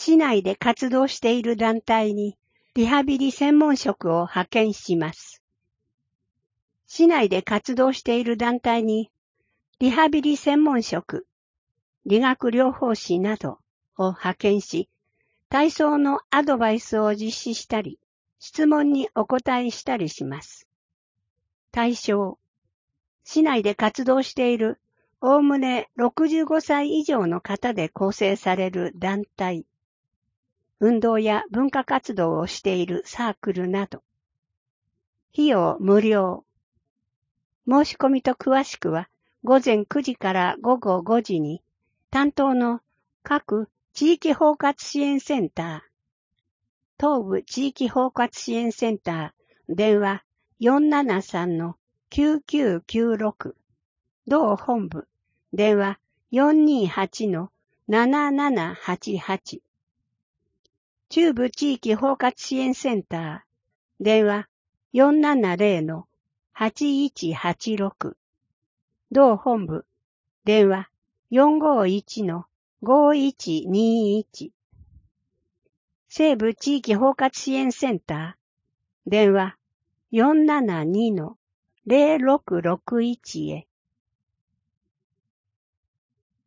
市内で活動している団体にリハビリ専門職を派遣します。市内で活動している団体にリハビリ専門職、理学療法士などを派遣し、体操のアドバイスを実施したり、質問にお答えしたりします。対象、市内で活動しているおおむね65歳以上の方で構成される団体、運動や文化活動をしているサークルなど。費用無料。申し込みと詳しくは午前9時から午後5時に担当の各地域包括支援センター、東部地域包括支援センター、電話 473-9996、同本部、電話 428-7788、中部地域包括支援センター、電話 470-8186、同本部、電話 451-5121、西部地域包括支援センター、電話 472-0661 へ。